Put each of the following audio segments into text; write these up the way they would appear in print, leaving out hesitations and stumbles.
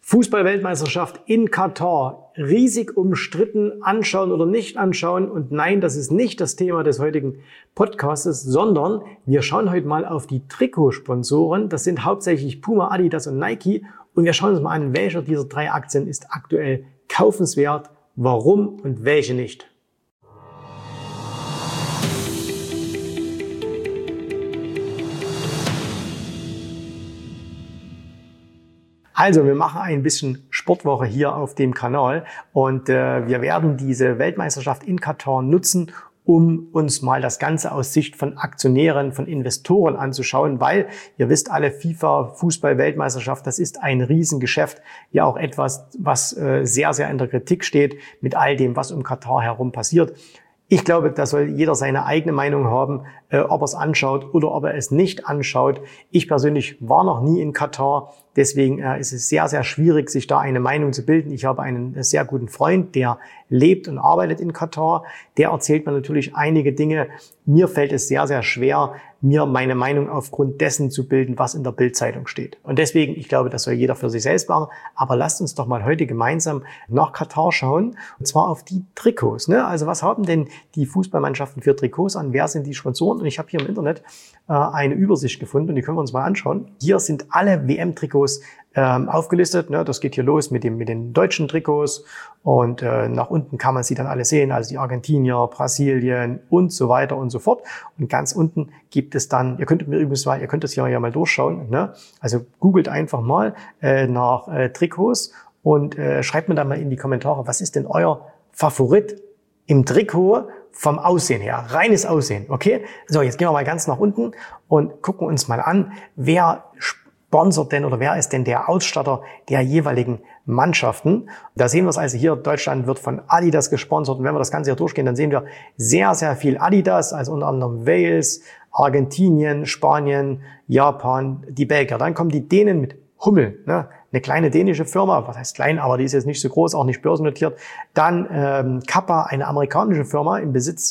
Fußball-Weltmeisterschaft in Katar. Riesig umstritten, anschauen oder nicht anschauen. Und nein, das ist nicht das Thema des heutigen Podcastes, sondern wir schauen heute mal auf die Trikotsponsoren. Das sind hauptsächlich Puma, Adidas und Nike. Und wir schauen uns mal an, welcher dieser drei Aktien ist aktuell kaufenswert, warum und welche nicht. Also, wir machen ein bisschen Sportwoche hier auf dem Kanal und wir werden diese Weltmeisterschaft in Katar nutzen, um uns mal das Ganze aus Sicht von Aktionären, von Investoren anzuschauen, weil ihr wisst alle, FIFA, Fußball-Weltmeisterschaft, das ist ein Riesengeschäft, ja auch etwas, was sehr, sehr in der Kritik steht mit all dem, was um Katar herum passiert. Ich glaube, da soll jeder seine eigene Meinung haben, ob er es anschaut oder ob er es nicht anschaut. Ich persönlich war noch nie in Katar, deswegen ist es sehr, sehr schwierig, sich da eine Meinung zu bilden. Ich habe einen sehr guten Freund, der lebt und arbeitet in Katar. Der erzählt mir natürlich einige Dinge. Mir fällt es sehr, sehr schwer, mir meine Meinung aufgrund dessen zu bilden, was in der Bild-Zeitung steht. Und deswegen, ich glaube, das soll jeder für sich selbst machen. Aber lasst uns doch mal heute gemeinsam nach Katar schauen. Und zwar auf die Trikots. Also was haben denn die Fußballmannschaften für Trikots an? Wer sind die Sponsoren? Und ich habe hier im Internet eine Übersicht gefunden und die können wir uns mal anschauen. Hier sind alle WM-Trikots aufgelistet. Das geht hier los mit den deutschen Trikots und nach unten kann man sie dann alle sehen, also die Argentinier, Brasilien und so weiter und so fort. Und ganz unten gibt es dann, ihr könnt das hier ja mal durchschauen. Also googelt einfach mal nach Trikots und schreibt mir dann mal in die Kommentare, was ist denn euer Favorit im Trikot vom Aussehen her, reines Aussehen, okay? So, jetzt gehen wir mal ganz nach unten und gucken uns mal an, wer sponsert denn oder wer ist denn der Ausstatter der jeweiligen Mannschaften. Da sehen wir es also hier, Deutschland wird von Adidas gesponsert und wenn wir das Ganze hier durchgehen, dann sehen wir sehr, sehr viel Adidas, also unter anderem Wales, Argentinien, Spanien, Japan, die Belgier. Dann kommen die Dänen mit Hummel, eine kleine dänische Firma, was heißt klein, aber die ist jetzt nicht so groß, auch nicht börsennotiert. Dann Kappa, eine amerikanische Firma im Besitz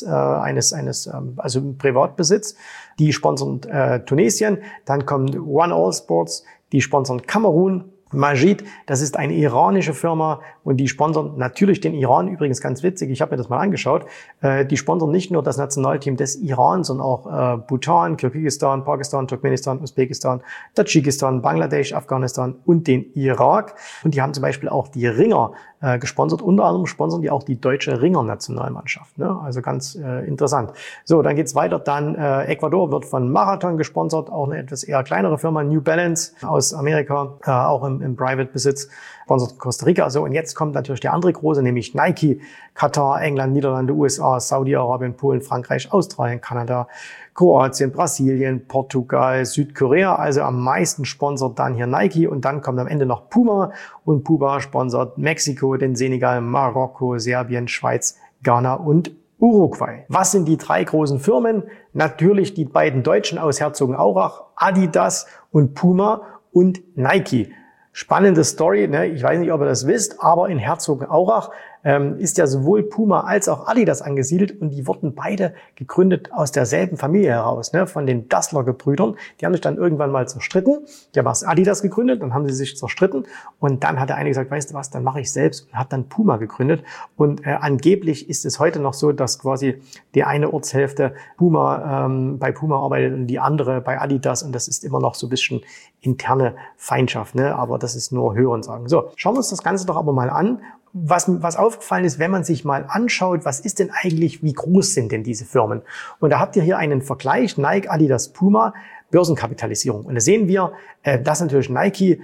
also im Privatbesitz, die sponsern Tunesien. Dann kommt One All Sports, die sponsern Kamerun. Majid, das ist eine iranische Firma und die sponsern natürlich den Iran. Übrigens ganz witzig, ich habe mir das mal angeschaut. Die sponsern nicht nur das Nationalteam des Iran, sondern auch Bhutan, Kirgisistan, Pakistan, Turkmenistan, Usbekistan, Tadschikistan, Bangladesch, Afghanistan und den Irak. Und die haben zum Beispiel auch die Ringer gesponsert. Unter anderem sponsern die auch die deutsche Ringer-Nationalmannschaft. Also ganz interessant. So, dann geht's weiter. Dann Ecuador wird von Marathon gesponsert, auch eine etwas eher kleinere Firma, New Balance aus Amerika, auch im Private-Besitz, sponsert Costa Rica. So, und jetzt kommt natürlich der andere große, nämlich Nike, Katar, England, Niederlande, USA, Saudi-Arabien, Polen, Frankreich, Australien, Kanada, Kroatien, Brasilien, Portugal, Südkorea. Also am meisten sponsert dann hier Nike und dann kommt am Ende noch Puma und Puma sponsert Mexiko, den Senegal, Marokko, Serbien, Schweiz, Ghana und Uruguay. Was sind die drei großen Firmen? Natürlich die beiden Deutschen aus Herzogenaurach, Adidas und Puma und Nike. Spannende Story, ich weiß nicht, ob ihr das wisst, aber in Herzogenaurach ist ja sowohl Puma als auch Adidas angesiedelt und die wurden beide gegründet aus derselben Familie heraus, von den Dassler-Gebrüdern. Die haben sich dann irgendwann mal zerstritten. Die haben erst Adidas gegründet, dann haben sie sich zerstritten und dann hat der eine gesagt, weißt du was, dann mache ich selbst und hat dann Puma gegründet. Und angeblich ist es heute noch so, dass quasi die eine Ortshälfte bei Puma arbeitet und die andere bei Adidas und das ist immer noch so ein bisschen interne Feindschaft, aber das ist nur Hörensagen. So, schauen wir uns das Ganze doch aber mal an. Was aufgefallen ist, wenn man sich mal anschaut, was ist denn eigentlich, wie groß sind denn diese Firmen? Und da habt ihr hier einen Vergleich, Nike, Adidas, Puma, Börsenkapitalisierung. Und da sehen wir, dass natürlich Nike,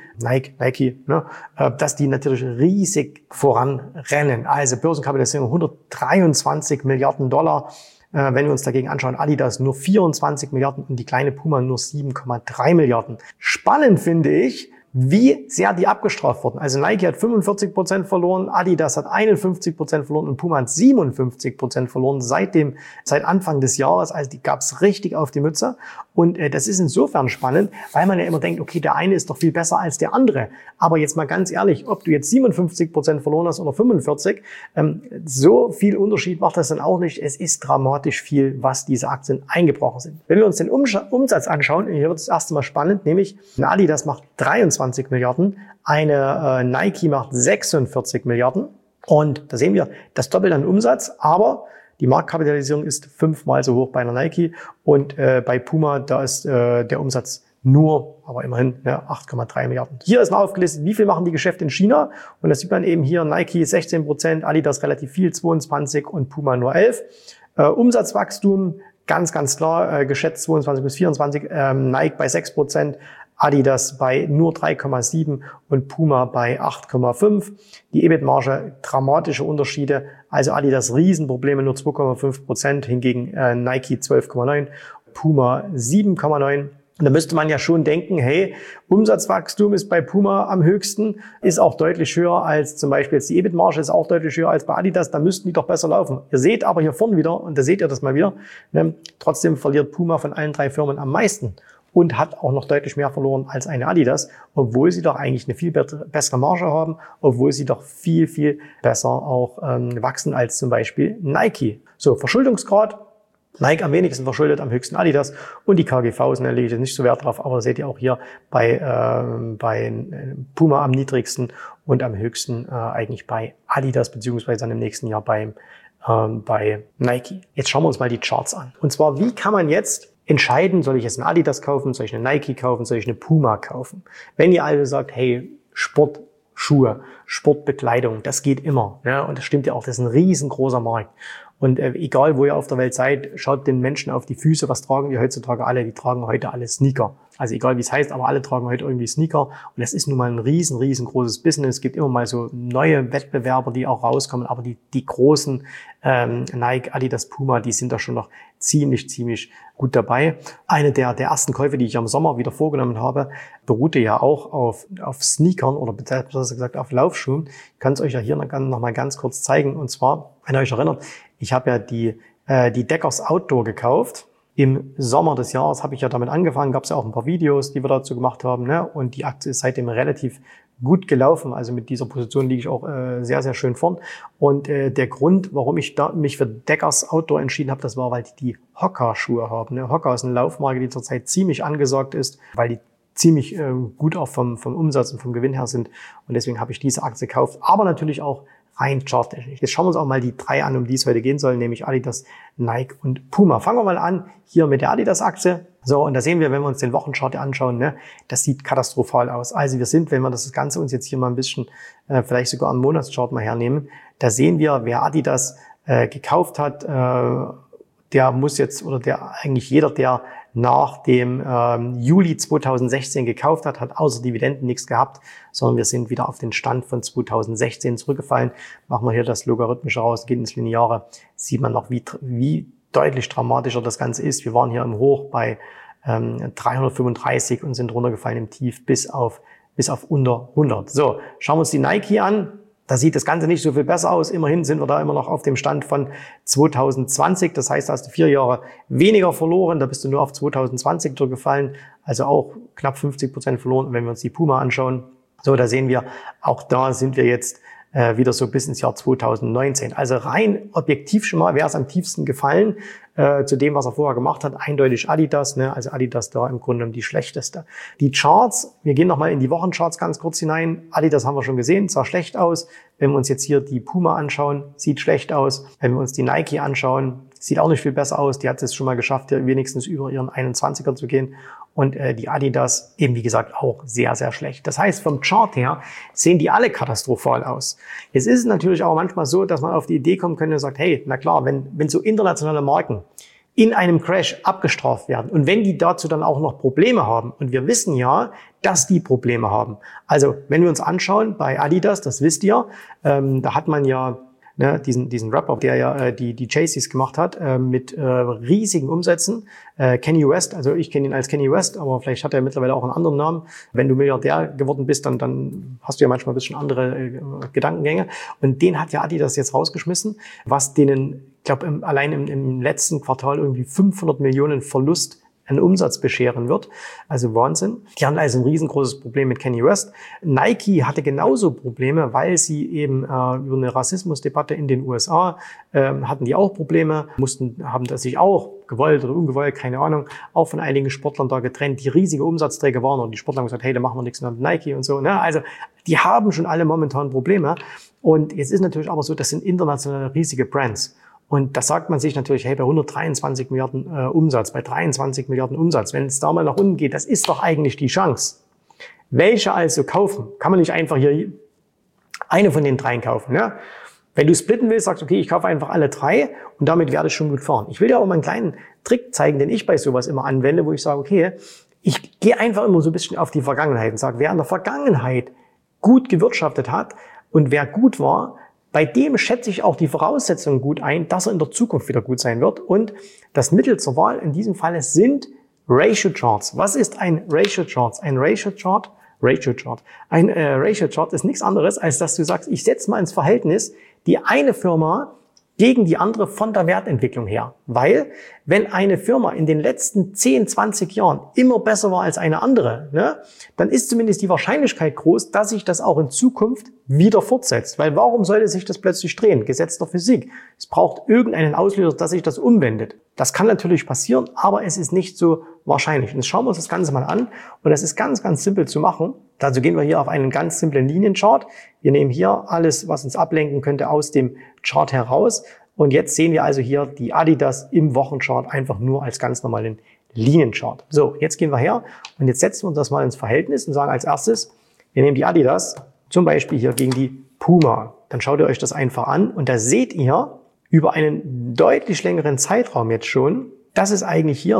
dass die natürlich riesig voranrennen. Also Börsenkapitalisierung 123 Milliarden Dollar. Wenn wir uns dagegen anschauen, Adidas nur 24 Milliarden und die kleine Puma nur 7,3 Milliarden. Spannend finde ich, wie sehr die abgestraft wurden. Also Nike hat 45% verloren, Adidas hat 51% verloren und Puma hat 57% verloren seit Anfang des Jahres. Also die gab's richtig auf die Mütze. Und das ist insofern spannend, weil man ja immer denkt, okay, der eine ist doch viel besser als der andere. Aber jetzt mal ganz ehrlich, ob du jetzt 57% verloren hast oder 45%, so viel Unterschied macht das dann auch nicht. Es ist dramatisch viel, was diese Aktien eingebrochen sind. Wenn wir uns den Umsatz anschauen, hier wird es das erste Mal spannend, nämlich Adidas macht 23 Milliarden, eine Nike macht 46 Milliarden. Und da sehen wir das Doppelte an Umsatz, aber die Marktkapitalisierung ist 5-mal so hoch bei einer Nike und bei Puma, da ist der Umsatz nur, aber immerhin 8,3 Milliarden. Hier ist mal aufgelistet, wie viel machen die Geschäfte in China. Und das sieht man eben hier, Nike 16%, Adidas relativ viel, 22% und Puma nur 11%. Umsatzwachstum, ganz klar, geschätzt 22 bis 24, Nike bei 6%, Adidas bei nur 3,7 und Puma bei 8,5. Die EBIT-Marge, dramatische Unterschiede. Also Adidas Riesenprobleme, nur 2,5%, hingegen Nike 12,9, Puma 7,9. Und da müsste man ja schon denken, hey, Umsatzwachstum ist bei Puma am höchsten, ist auch deutlich höher als zum Beispiel jetzt die EBIT-Marge, ist auch deutlich höher als bei Adidas, da müssten die doch besser laufen. Ihr seht aber hier vorne wieder, und da seht ihr das mal wieder, trotzdem verliert Puma von allen 3 Firmen am meisten und hat auch noch deutlich mehr verloren als eine Adidas, obwohl sie doch eigentlich eine viel bessere Marge haben, obwohl sie doch viel besser auch wachsen als zum Beispiel Nike. So, Verschuldungsgrad. Nike am wenigsten verschuldet, am höchsten Adidas und die KGVs, da lege ich jetzt nicht so Wert drauf, aber seht ihr auch hier bei Puma am niedrigsten und am höchsten eigentlich bei Adidas, beziehungsweise dann im nächsten Jahr bei Nike. Jetzt schauen wir uns mal die Charts an. Und zwar, wie kann man jetzt entscheiden, soll ich jetzt eine Adidas kaufen, soll ich eine Nike kaufen, soll ich eine Puma kaufen? Wenn ihr also sagt, hey, Sportschuhe, Sportbekleidung, das geht immer. Ja, und das stimmt ja auch, das ist ein riesengroßer Markt. Und egal, wo ihr auf der Welt seid, schaut den Menschen auf die Füße. Was tragen die heutzutage alle? Die tragen heute alle Sneaker. Also egal, wie es heißt, aber alle tragen heute irgendwie Sneaker. Und das ist nun mal ein riesengroßes Business. Es gibt immer mal so neue Wettbewerber, die auch rauskommen. Aber die großen Nike, Adidas, Puma, die sind da schon noch ziemlich gut dabei. Eine der ersten Käufe, die ich im Sommer wieder vorgenommen habe, beruhte ja auch auf Sneakern oder besser gesagt auf Laufschuhen. Ich kann es euch ja hier noch mal ganz kurz zeigen. Und zwar, wenn ihr euch erinnert, ich habe ja die Deckers Outdoor gekauft. Im Sommer des Jahres habe ich ja damit angefangen, gab es ja auch ein paar Videos, die wir dazu gemacht haben, und die Aktie ist seitdem relativ gut gelaufen. Also mit dieser Position liege ich auch sehr schön vorn. Und der Grund, warum ich mich für Deckers Outdoor entschieden habe, das war, weil die Hoka-Schuhe haben. Hoka ist eine Laufmarke, die zurzeit ziemlich angesagt ist, weil die ziemlich gut auch vom Umsatz und vom Gewinn her sind. Und deswegen habe ich diese Aktie gekauft, aber natürlich auch rein charttechnisch. Jetzt schauen wir uns auch mal die 3 an, um die es heute gehen soll, nämlich Adidas, Nike und Puma. Fangen wir mal an hier mit der Adidas-Aktie. So, und da sehen wir, wenn wir uns den Wochenchart anschauen, das sieht katastrophal aus. Also wir sind, wenn wir das Ganze uns jetzt hier mal ein bisschen, vielleicht sogar am Monatschart mal hernehmen, da sehen wir, wer Adidas gekauft hat, der muss jetzt, oder eigentlich jeder, der nach dem Juli 2016 gekauft hat, hat außer Dividenden nichts gehabt, sondern wir sind wieder auf den Stand von 2016 zurückgefallen. Machen wir hier das Logarithmische raus, geht ins Lineare, sieht man noch, wie deutlich dramatischer das Ganze ist. Wir waren hier im Hoch bei 335 und sind runtergefallen im Tief bis auf unter 100. So, schauen wir uns die Nike an. Da sieht das Ganze nicht so viel besser aus. Immerhin sind wir da immer noch auf dem Stand von 2020. Das heißt, da hast du 4 Jahre weniger verloren. Da bist du nur auf 2020 zurückgefallen. Also auch knapp 50% verloren. Und wenn wir uns die Puma anschauen, so, da sehen wir, auch da sind wir jetzt wieder so bis ins Jahr 2019. Also rein objektiv schon mal, wer ist am tiefsten gefallen zu dem, was er vorher gemacht hat, eindeutig Adidas, also Adidas da im Grunde die schlechteste. Die Charts, wir gehen nochmal in die Wochencharts ganz kurz hinein. Adidas haben wir schon gesehen, sah schlecht aus. Wenn wir uns jetzt hier die Puma anschauen, sieht schlecht aus. Wenn wir uns die Nike anschauen, sieht auch nicht viel besser aus. Die hat es schon mal geschafft, hier wenigstens über ihren 21er zu gehen. Und die Adidas eben, wie gesagt, auch sehr schlecht. Das heißt, vom Chart her sehen die alle katastrophal aus. Jetzt ist es natürlich auch manchmal so, dass man auf die Idee kommen könnte und sagt, hey, na klar, wenn so internationale Marken in einem Crash abgestraft werden und wenn die dazu dann auch noch Probleme haben, und wir wissen ja, dass die Probleme haben. Also, wenn wir uns anschauen bei Adidas, das wisst ihr, da hat man ja diesen Rapper, der ja die Jay-Z's gemacht hat, mit riesigen Umsätzen. Kanye West, also ich kenne ihn als Kanye West, aber vielleicht hat er mittlerweile auch einen anderen Namen. Wenn du Milliardär geworden bist, dann hast du ja manchmal ein bisschen andere Gedankengänge. Und den hat ja Adidas jetzt rausgeschmissen, was denen, ich glaube, allein im letzten Quartal irgendwie 500 Millionen Verlust einen Umsatz bescheren wird. Also Wahnsinn. Die haben also ein riesengroßes Problem mit Kanye West. Nike hatte genauso Probleme, weil sie eben über eine Rassismusdebatte in den USA hatten die auch Probleme, haben das sich auch gewollt oder ungewollt, keine Ahnung, auch von einigen Sportlern da getrennt, die riesige Umsatzträger waren und die Sportler haben gesagt, hey, da machen wir nichts mehr mit Nike und so. Ne? Also die haben schon alle momentan Probleme. Und jetzt ist natürlich aber so, das sind internationale riesige Brands. Und da sagt man sich natürlich, hey, bei 123 Milliarden Umsatz, bei 23 Milliarden Umsatz, wenn es da mal nach unten geht, das ist doch eigentlich die Chance. Welche also kaufen? Kann man nicht einfach hier eine von den dreien kaufen? Ne? Wenn du splitten willst, sagst du, okay, ich kaufe einfach alle drei und damit werde ich schon gut fahren. Ich will dir auch mal einen kleinen Trick zeigen, den ich bei sowas immer anwende, wo ich sage, okay, ich gehe einfach immer so ein bisschen auf die Vergangenheit und sage, wer in der Vergangenheit gut gewirtschaftet hat und wer gut war, bei dem schätze ich auch die Voraussetzungen gut ein, dass er in der Zukunft wieder gut sein wird. Und das Mittel zur Wahl in diesem Fall sind Ratio Charts. Was ist ein Ratio Chart? Ein Ratio Chart ist nichts anderes, als dass du sagst, ich setze mal ins Verhältnis die eine Firma gegen die andere von der Wertentwicklung her. Weil, wenn eine Firma in den letzten 10, 20 Jahren immer besser war als eine andere, ne, dann ist zumindest die Wahrscheinlichkeit groß, dass sich das auch in Zukunft wieder fortsetzt. Weil warum sollte sich das plötzlich drehen? Gesetz der Physik. Es braucht irgendeinen Auslöser, dass sich das umwendet. Das kann natürlich passieren, aber es ist nicht so wahrscheinlich. Und jetzt schauen wir uns das Ganze mal an. Und das ist ganz, ganz simpel zu machen. Dazu gehen wir hier auf einen ganz simplen Linienchart. Wir nehmen hier alles, was uns ablenken könnte, aus dem Chart heraus. Und jetzt sehen wir also hier die Adidas im Wochenchart einfach nur als ganz normalen Linienchart. So, jetzt gehen wir her und jetzt setzen wir uns das mal ins Verhältnis und sagen als erstes, wir nehmen die Adidas zum Beispiel hier gegen die Puma. Dann schaut ihr euch das einfach an und da seht ihr über einen deutlich längeren Zeitraum jetzt schon, dass es eigentlich hier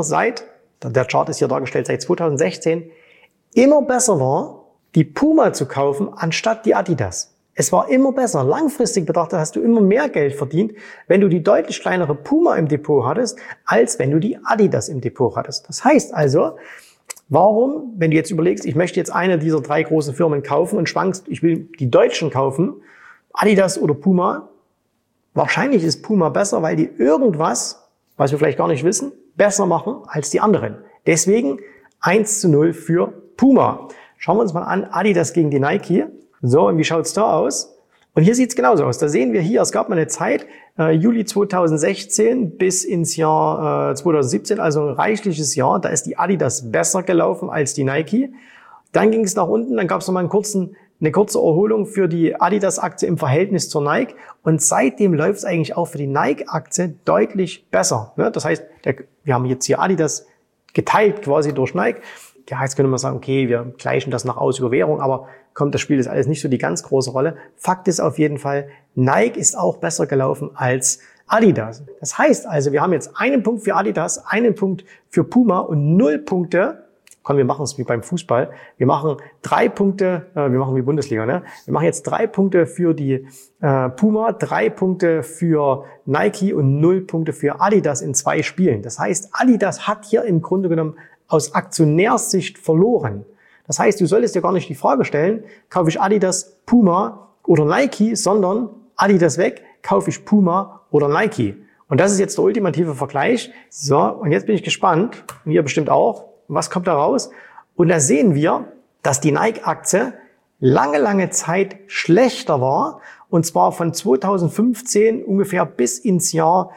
der Chart ist hier dargestellt, seit 2016 immer besser war, die Puma zu kaufen, anstatt die Adidas. Es war immer besser. Langfristig betrachtet hast du immer mehr Geld verdient, wenn du die deutlich kleinere Puma im Depot hattest, als wenn du die Adidas im Depot hattest. Das heißt also, warum, wenn du jetzt überlegst, ich möchte jetzt eine dieser drei großen Firmen kaufen und schwankst, ich will die Deutschen kaufen, Adidas oder Puma, wahrscheinlich ist Puma besser, weil die irgendwas, was wir vielleicht gar nicht wissen, besser machen als die anderen. Deswegen 1:0 für Puma. Schauen wir uns mal an, Adidas gegen die Nike. So, und wie schaut's da aus? Und hier sieht's genauso aus. Da sehen wir hier, es gab mal eine Zeit, Juli 2016 bis ins Jahr 2017, also ein reichliches Jahr, da ist die Adidas besser gelaufen als die Nike. Dann ging es nach unten, dann gab es nochmal eine kurze Erholung für die Adidas-Aktie im Verhältnis zur Nike. Und seitdem läuft es eigentlich auch für die Nike-Aktie deutlich besser. Das heißt, wir haben jetzt hier Adidas geteilt quasi durch Nike. Ja, jetzt könnte man sagen, okay, wir gleichen das noch aus über Währung, aber das spielt jetzt alles nicht so die ganz große Rolle. Fakt ist auf jeden Fall, Nike ist auch besser gelaufen als Adidas. Das heißt also, wir haben jetzt einen Punkt für Adidas, einen Punkt für Puma und 0 Punkte. Komm, wir machen es wie beim Fußball. Wir machen 3 Punkte, wir machen wie Bundesliga, ne? Wir machen jetzt 3 Punkte für die Puma, 3 Punkte für Nike und 0 Punkte für Adidas in 2 Spielen. Das heißt, Adidas hat hier im Grunde genommen aus Aktionärssicht verloren. Das heißt, du solltest dir gar nicht die Frage stellen, kaufe ich Adidas, Puma oder Nike, sondern Adidas weg, kaufe ich Puma oder Nike. Und das ist jetzt der ultimative Vergleich. So, und jetzt bin ich gespannt, und ihr bestimmt auch, was kommt da raus? Und da sehen wir, dass die Nike-Aktie lange Zeit schlechter war. Und zwar von 2015 ungefähr bis ins Jahr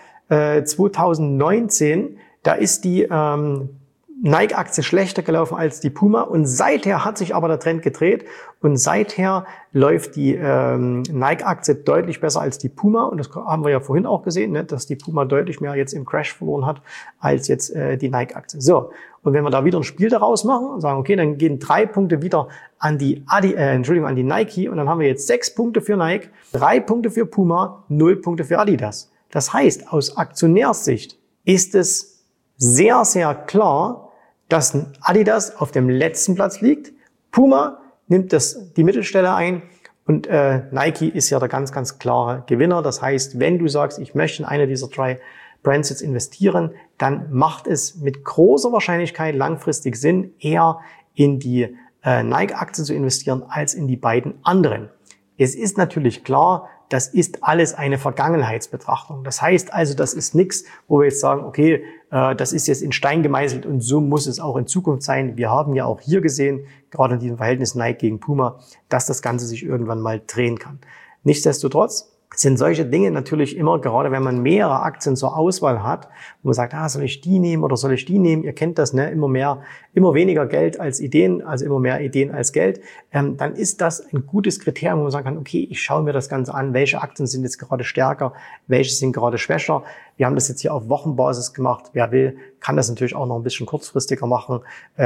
2019. Da ist die Nike-Aktie schlechter gelaufen als die Puma und seither hat sich aber der Trend gedreht und seither läuft die Nike-Aktie deutlich besser als die Puma und das haben wir ja vorhin auch gesehen, ne, dass die Puma deutlich mehr jetzt im Crash verloren hat als jetzt die Nike-Aktie. So, und wenn wir da wieder ein Spiel daraus machen und sagen, okay, dann gehen 3 Punkte wieder an die an die Nike und dann haben wir jetzt 6 Punkte für Nike, 3 Punkte für Puma, 0 Punkte für Adidas. Das heißt, aus Aktionärssicht ist es sehr, sehr klar, dass Adidas auf dem letzten Platz liegt. Puma nimmt die Mittelstelle ein und Nike ist ja der ganz klare Gewinner. Das heißt, wenn du sagst, ich möchte in eine dieser 3 Brands jetzt investieren, dann macht es mit großer Wahrscheinlichkeit langfristig Sinn, eher in die Nike-Aktie zu investieren als in die beiden anderen. Es ist natürlich klar, das ist alles eine Vergangenheitsbetrachtung. Das heißt also, das ist nichts, wo wir jetzt sagen, okay, das ist jetzt in Stein gemeißelt und so muss es auch in Zukunft sein. Wir haben ja auch hier gesehen, gerade in diesem Verhältnis Nike gegen Puma, dass das Ganze sich irgendwann mal drehen kann. Nichtsdestotrotz, sind solche Dinge natürlich immer, gerade wenn man mehrere Aktien zur Auswahl hat, wo man sagt, soll ich die nehmen oder soll ich die nehmen? Ihr kennt das, ne? Immer weniger Geld als Ideen, also immer mehr Ideen als Geld. Dann ist das ein gutes Kriterium, wo man sagen kann, okay, ich schaue mir das Ganze an, welche Aktien sind jetzt gerade stärker, welche sind gerade schwächer. Wir haben das jetzt hier auf Wochenbasis gemacht. Wer will, kann das natürlich auch noch ein bisschen kurzfristiger machen,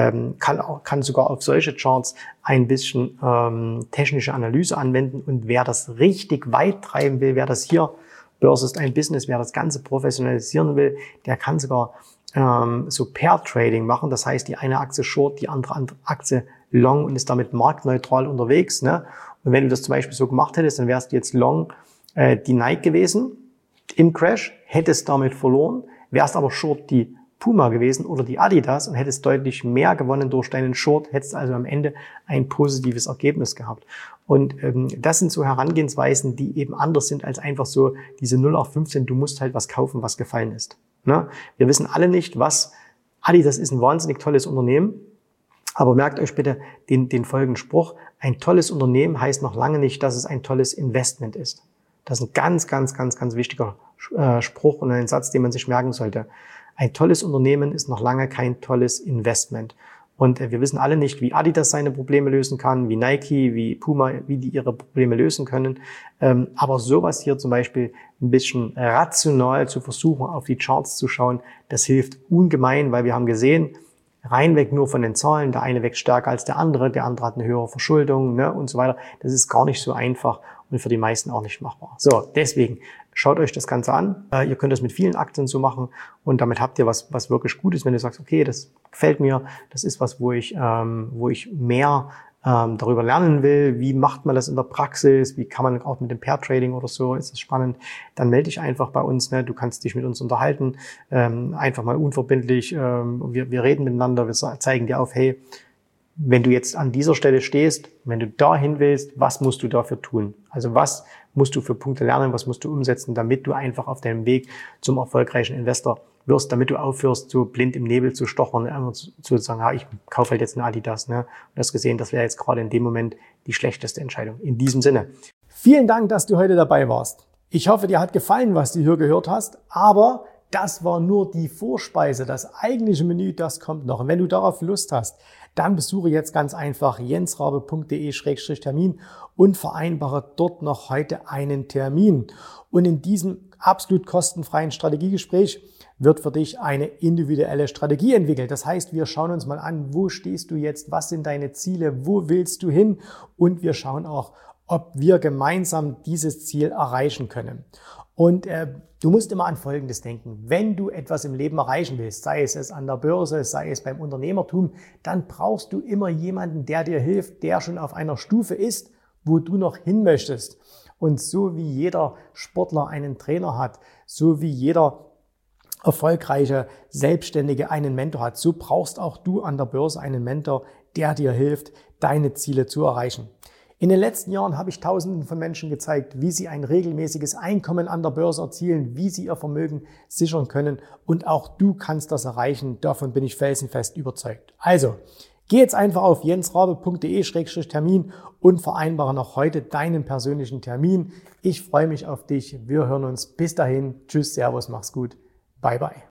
kann sogar auf solche Charts ein bisschen technische Analyse anwenden. Und wer das richtig weit treiben will, wer das hier, Börse ist ein Business, wer das Ganze professionalisieren will, der kann sogar so Pair-Trading machen. Das heißt, die eine Aktie Short, die andere Aktie Long und ist damit marktneutral unterwegs. Ne? Und wenn du das zum Beispiel so gemacht hättest, dann wärst du jetzt Long die Nike gewesen im Crash, hättest damit verloren, wärst aber Short die Puma gewesen oder die Adidas und hättest deutlich mehr gewonnen durch deinen Short, hättest also am Ende ein positives Ergebnis gehabt. Und das sind so Herangehensweisen, die eben anders sind als einfach so diese 0815, du musst halt was kaufen, was gefallen ist. Ne? Wir wissen alle nicht, was Adidas ist ein wahnsinnig tolles Unternehmen, aber merkt euch bitte den folgenden Spruch, ein tolles Unternehmen heißt noch lange nicht, dass es ein tolles Investment ist. Das ist ein ganz, ganz, ganz, ganz wichtiger Spruch und ein Satz, den man sich merken sollte. Ein tolles Unternehmen ist noch lange kein tolles Investment. Und wir wissen alle nicht, wie Adidas seine Probleme lösen kann, wie Nike, wie Puma, wie die ihre Probleme lösen können. Aber sowas hier zum Beispiel ein bisschen rational zu versuchen, auf die Charts zu schauen, das hilft ungemein, weil wir haben gesehen, reinweg nur von den Zahlen, der eine wächst stärker als der andere hat eine höhere Verschuldung, ne, und so weiter. Das ist gar nicht so einfach und für die meisten auch nicht machbar. So, deswegen schaut euch das Ganze an. Ihr könnt das mit vielen Aktien so machen und damit habt ihr was wirklich Gutes, wenn du sagst, okay, das gefällt mir, das ist was, wo ich mehr darüber lernen will, wie macht man das in der Praxis, wie kann man auch mit dem Pair-Trading oder so, ist das spannend, dann melde dich einfach bei uns, ne? Du kannst dich mit uns unterhalten, einfach mal unverbindlich, wir reden miteinander, wir zeigen dir auf, hey, wenn du jetzt an dieser Stelle stehst, wenn du dahin willst, was musst du dafür tun? Also was musst du für Punkte lernen, was musst du umsetzen, damit du einfach auf deinem Weg zum erfolgreichen Investor wirst, damit du aufhörst, so blind im Nebel zu stochern, zu sagen, ich kaufe halt jetzt eine Adidas. Ne? Und du hast gesehen, das wäre jetzt gerade in dem Moment die schlechteste Entscheidung. In diesem Sinne. Vielen Dank, dass du heute dabei warst. Ich hoffe, dir hat gefallen, was du hier gehört hast, aber das war nur die Vorspeise. Das eigentliche Menü, das kommt noch. Und wenn du darauf Lust hast, dann besuche jetzt ganz einfach jensrabe.de/termin und vereinbare dort noch heute einen Termin. Und in diesem absolut kostenfreien Strategiegespräch wird für dich eine individuelle Strategie entwickelt. Das heißt, wir schauen uns mal an, wo stehst du jetzt, was sind deine Ziele, wo willst du hin und wir schauen auch, ob wir gemeinsam dieses Ziel erreichen können. Und du musst immer an Folgendes denken. Wenn du etwas im Leben erreichen willst, sei es an der Börse, sei es beim Unternehmertum, dann brauchst du immer jemanden, der dir hilft, der schon auf einer Stufe ist, wo du noch hin möchtest. Und so wie jeder Sportler einen Trainer hat, so wie jeder erfolgreiche Selbstständige einen Mentor hat, so brauchst auch du an der Börse einen Mentor, der dir hilft, deine Ziele zu erreichen. In den letzten Jahren habe ich Tausenden von Menschen gezeigt, wie sie ein regelmäßiges Einkommen an der Börse erzielen, wie sie ihr Vermögen sichern können und auch du kannst das erreichen. Davon bin ich felsenfest überzeugt. Also, geh jetzt einfach auf jensrabe.de/termin und vereinbare noch heute deinen persönlichen Termin. Ich freue mich auf dich. Wir hören uns. Bis dahin. Tschüss, Servus, mach's gut. Bye, bye.